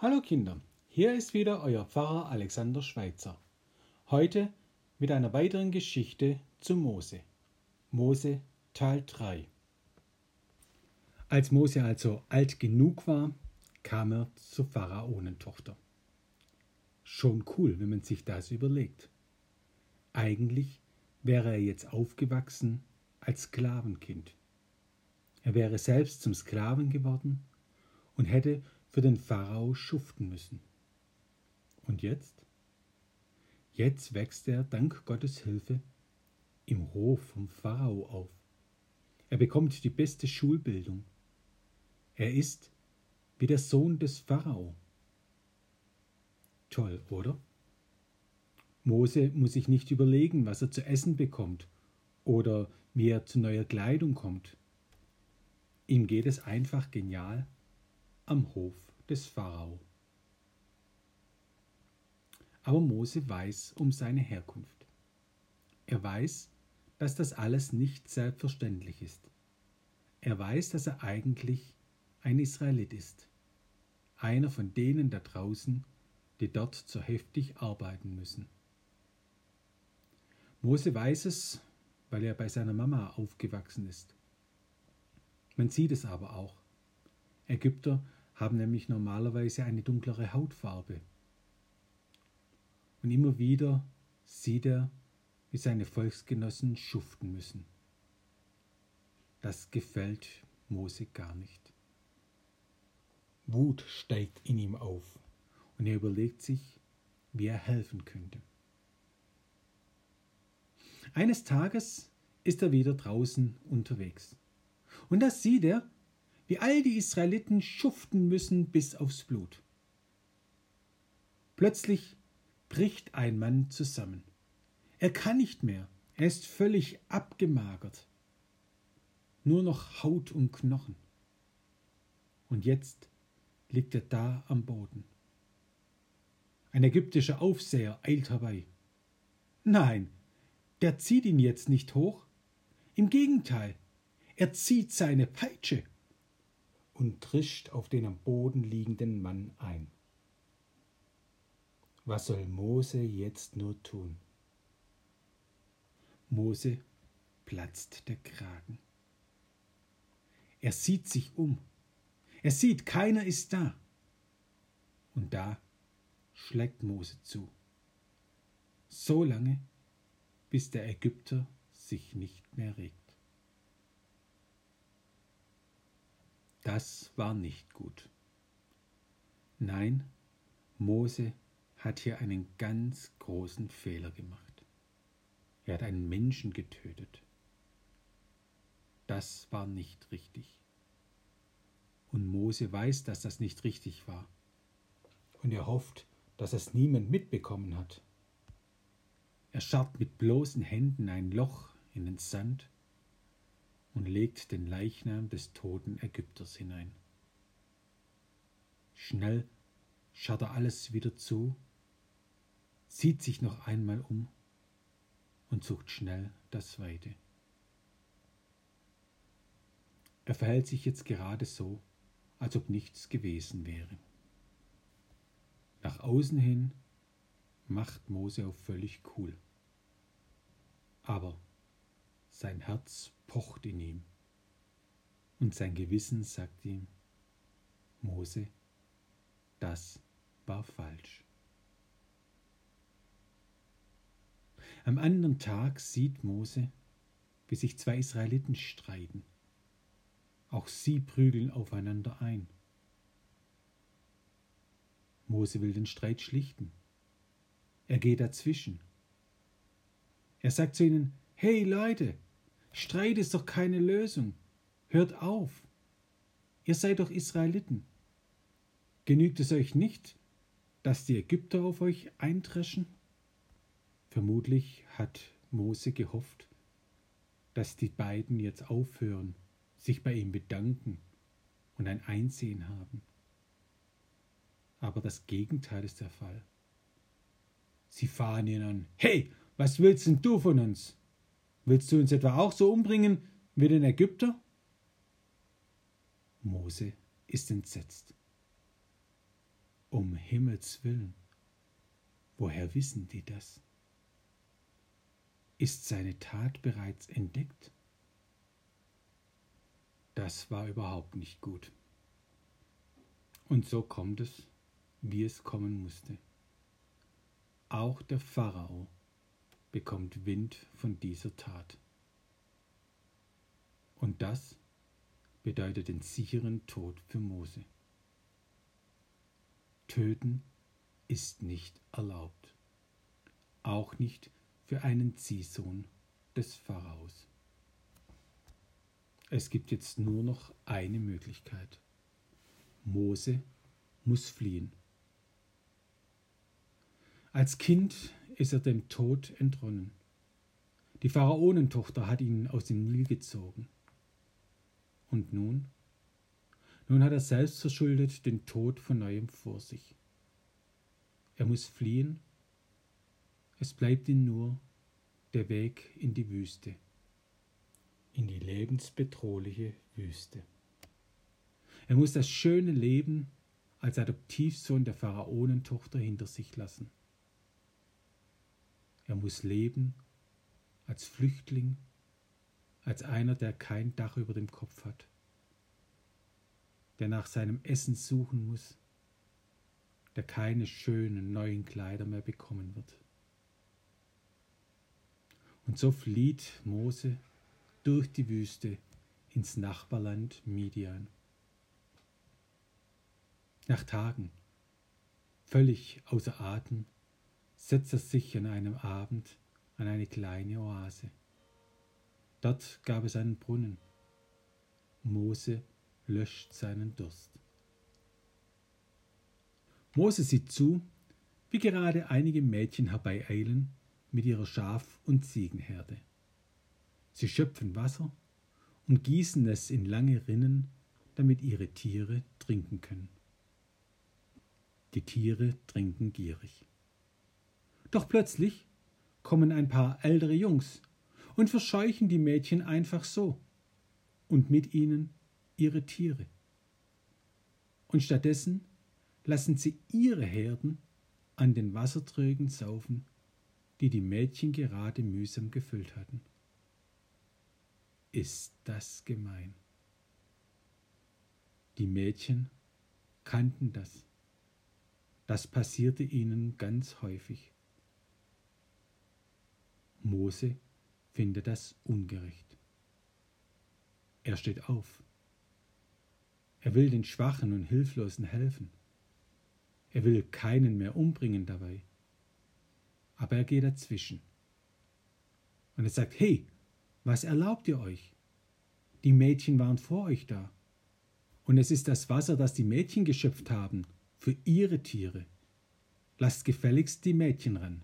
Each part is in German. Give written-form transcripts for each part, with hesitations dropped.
Hallo Kinder, hier ist wieder euer Pfarrer Alexander Schweitzer. Heute mit einer weiteren Geschichte zu Mose. Mose Teil 3. Als Mose also alt genug war, kam er zur Pharaonentochter. Schon cool, wenn man sich das überlegt. Eigentlich wäre er jetzt aufgewachsen als Sklavenkind. Er wäre selbst zum Sklaven geworden und hätte für den Pharao schuften müssen. Und jetzt? Jetzt wächst er dank Gottes Hilfe im Hof vom Pharao auf. Er bekommt die beste Schulbildung. Er ist wie der Sohn des Pharao. Toll, oder? Mose muss sich nicht überlegen, was er zu essen bekommt oder wie er zu neuer Kleidung kommt. Ihm geht es einfach genial am Hof des Pharao. Aber Mose weiß um seine Herkunft. Er weiß, dass das alles nicht selbstverständlich ist. Er weiß, dass er eigentlich ein Israelit ist. Einer von denen da draußen, die dort so heftig arbeiten müssen. Mose weiß es, weil er bei seiner Mama aufgewachsen ist. Man sieht es aber auch. Ägypter haben nämlich normalerweise eine dunklere Hautfarbe. Und immer wieder sieht er, wie seine Volksgenossen schuften müssen. Das gefällt Mose gar nicht. Wut steigt in ihm auf und er überlegt sich, wie er helfen könnte. Eines Tages ist er wieder draußen unterwegs. Und da sieht er, wie all die Israeliten schuften müssen bis aufs Blut. Plötzlich bricht ein Mann zusammen. Er kann nicht mehr, er ist völlig abgemagert. Nur noch Haut und Knochen. Und jetzt liegt er da am Boden. Ein ägyptischer Aufseher eilt herbei. Nein, der zieht ihn jetzt nicht hoch. Im Gegenteil, er zieht seine Peitsche und drischt auf den am Boden liegenden Mann ein. Was soll Mose jetzt nur tun? Mose platzt der Kragen. Er sieht sich um. Er sieht, keiner ist da. Und da schlägt Mose zu. So lange, bis der Ägypter sich nicht mehr regt. Das war nicht gut. Nein, Mose hat hier einen ganz großen Fehler gemacht. Er hat einen Menschen getötet. Das war nicht richtig. Und Mose weiß, dass das nicht richtig war. Und er hofft, dass es niemand mitbekommen hat. Er scharrt mit bloßen Händen ein Loch in den Sand und legt den Leichnam des toten Ägypters hinein. Schnell scharrt er alles wieder zu, sieht sich noch einmal um und sucht schnell das Weite. Er verhält sich jetzt gerade so, als ob nichts gewesen wäre. Nach außen hin macht Mose auf völlig cool. Aber sein Herz pocht in ihm und sein Gewissen sagt ihm, Mose, das war falsch. Am anderen Tag sieht Mose, wie sich zwei Israeliten streiten. Auch sie prügeln aufeinander ein. Mose will den Streit schlichten. Er geht dazwischen. Er sagt zu ihnen, hey Leute, Streit ist doch keine Lösung. Hört auf. Ihr seid doch Israeliten. Genügt es euch nicht, dass die Ägypter auf euch eindreschen? Vermutlich hat Mose gehofft, dass die beiden jetzt aufhören, sich bei ihm bedanken und ein Einsehen haben. Aber das Gegenteil ist der Fall. Sie fahren ihn an. Hey, was willst denn du von uns? Willst du uns etwa auch so umbringen wie den Ägypter? Mose ist entsetzt. Um Himmels willen, woher wissen die das? Ist seine Tat bereits entdeckt? Das war überhaupt nicht gut. Und so kommt es, wie es kommen musste. Auch der Pharao bekommt Wind von dieser Tat. Und das bedeutet den sicheren Tod für Mose. Töten ist nicht erlaubt, auch nicht für einen Ziehsohn des Pharaos. Es gibt jetzt nur noch eine Möglichkeit. Mose muss fliehen. Als Kind ist er dem Tod entronnen. Die Pharaonentochter hat ihn aus dem Nil gezogen. Und nun? Nun hat er selbst verschuldet den Tod von neuem vor sich. Er muss fliehen. Es bleibt ihm nur der Weg in die Wüste, in die lebensbedrohliche Wüste. Er muss das schöne Leben als Adoptivsohn der Pharaonentochter hinter sich lassen. Er muss leben als Flüchtling, als einer, der kein Dach über dem Kopf hat, der nach seinem Essen suchen muss, der keine schönen neuen Kleider mehr bekommen wird. Und so flieht Mose durch die Wüste ins Nachbarland Midian. Nach Tagen, völlig außer Atem, setzt er sich an einem Abend an eine kleine Oase. Dort gab es einen Brunnen. Mose löscht seinen Durst. Mose sieht zu, wie gerade einige Mädchen herbeieilen mit ihrer Schaf- und Ziegenherde. Sie schöpfen Wasser und gießen es in lange Rinnen, damit ihre Tiere trinken können. Die Tiere trinken gierig. Doch plötzlich kommen ein paar ältere Jungs und verscheuchen die Mädchen einfach so und mit ihnen ihre Tiere. Und stattdessen lassen sie ihre Herden an den Wassertrögen saufen, die die Mädchen gerade mühsam gefüllt hatten. Ist das gemein? Die Mädchen kannten das. Das passierte ihnen ganz häufig. Mose findet das ungerecht. Er steht auf. Er will den Schwachen und Hilflosen helfen. Er will keinen mehr umbringen dabei. Aber er geht dazwischen. Und er sagt, hey, was erlaubt ihr euch? Die Mädchen waren vor euch da. Und es ist das Wasser, das die Mädchen geschöpft haben, für ihre Tiere. Lasst gefälligst die Mädchen ran.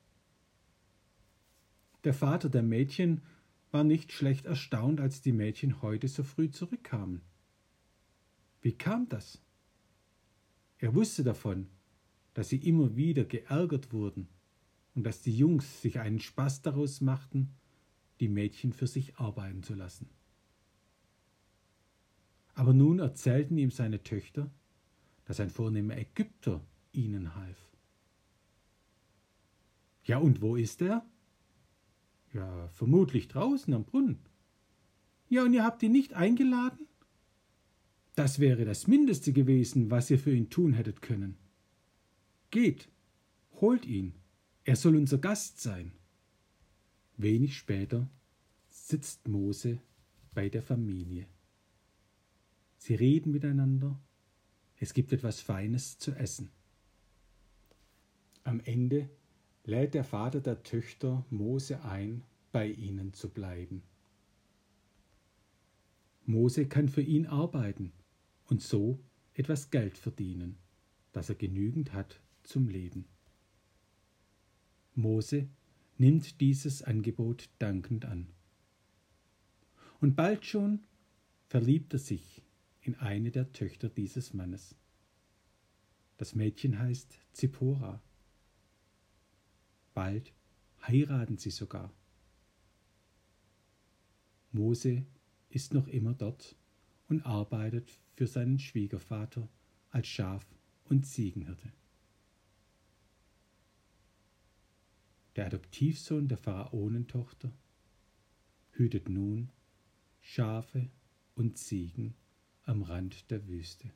Der Vater der Mädchen war nicht schlecht erstaunt, als die Mädchen heute so früh zurückkamen. Wie kam das? Er wusste davon, dass sie immer wieder geärgert wurden und dass die Jungs sich einen Spaß daraus machten, die Mädchen für sich arbeiten zu lassen. Aber nun erzählten ihm seine Töchter, dass ein vornehmer Ägypter ihnen half. Ja, und wo ist er? Ja, vermutlich draußen am Brunnen. Ja, und ihr habt ihn nicht eingeladen? Das wäre das Mindeste gewesen, was ihr für ihn tun hättet können. Geht, holt ihn, er soll unser Gast sein. Wenig später sitzt Mose bei der Familie. Sie reden miteinander, es gibt etwas Feines zu essen. Am Ende lädt der Vater der Töchter Mose ein, bei ihnen zu bleiben. Mose kann für ihn arbeiten und so etwas Geld verdienen, dass er genügend hat zum Leben. Mose nimmt dieses Angebot dankend an. Und bald schon verliebt er sich in eine der Töchter dieses Mannes. Das Mädchen heißt Zippora. Bald heiraten sie sogar. Mose ist noch immer dort und arbeitet für seinen Schwiegervater als Schaf- und Ziegenhirte. Der Adoptivsohn der Pharaonentochter hütet nun Schafe und Ziegen am Rand der Wüste.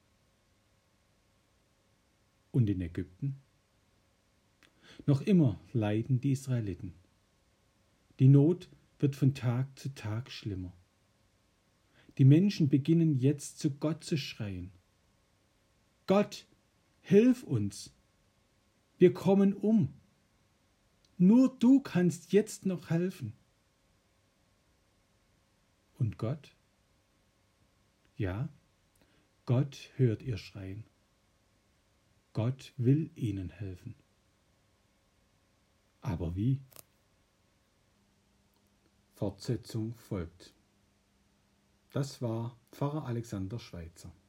Und in Ägypten? Noch immer leiden die Israeliten. Die Not wird von Tag zu Tag schlimmer. Die Menschen beginnen jetzt zu Gott zu schreien. Gott, hilf uns! Wir kommen um! Nur du kannst jetzt noch helfen. Und Gott? Ja, Gott hört ihr Schreien. Gott will ihnen helfen. Aber wie? Fortsetzung folgt. Das war Pfarrer Alexander Schweitzer.